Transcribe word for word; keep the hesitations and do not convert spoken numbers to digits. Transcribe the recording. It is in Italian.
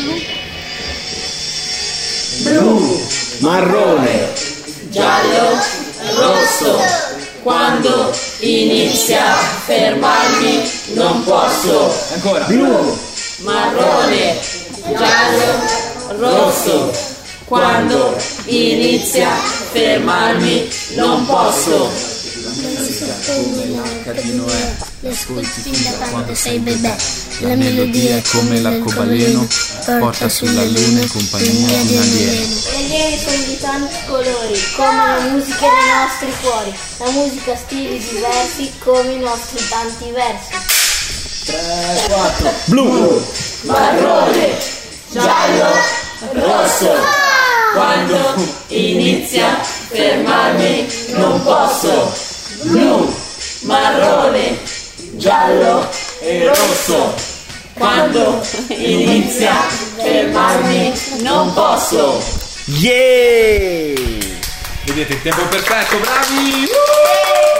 Blu, marrone, giallo, rosso. Quando inizia a fermarmi non posso. Ancora. blu, Marrone, giallo, rosso. Quando inizia a fermarmi non posso. Come l'arca di Noè, l'ascolti fin da quando sei bebè. La melodia è come l'arcobaleno, porta sulla luna in compagnia di un alieno. Gli alieni sono di tanti colori, come la musica dei nostri cuori. La musica ha stili diversi, come i nostri tanti versi. tre, quattro. blu, Marrone, giallo, rosso. Quando inizia a fermarmi non posso. Blu, marrone, giallo e rosso. Quando inizia a fermarmi non posso. yeah! Vedete il tempo perfetto, bravi! Uh!